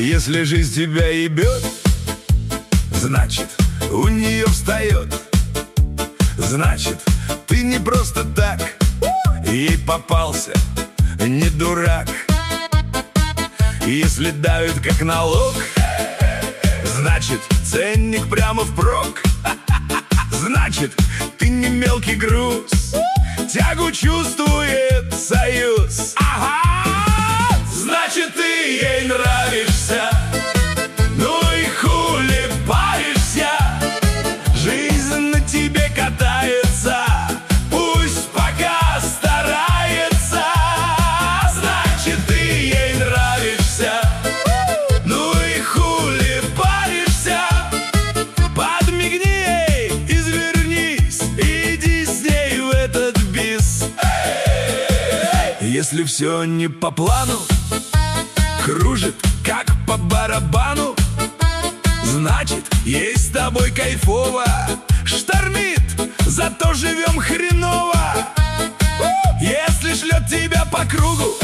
Если жизнь тебя ебет, значит, у нее встает. Значит, ты не просто так ей попался, не дурак. Если давит как налог, значит, ценник прямо впрок. Значит, ты не мелкий груз, тягу чувствует союз. Ага! Значит, ты ей нравишься, ну и хули паришься. Жизнь на тебе катается, пусть пока старается. Значит, ты ей нравишься, ну и хули паришься. Подмигни ей, извернись, иди с ней в этот бис. Если все не по плану, кружит как по барабану, значит, ей с тобой кайфово. Штормит, зато живем хреново. Если шлет тебя по кругу,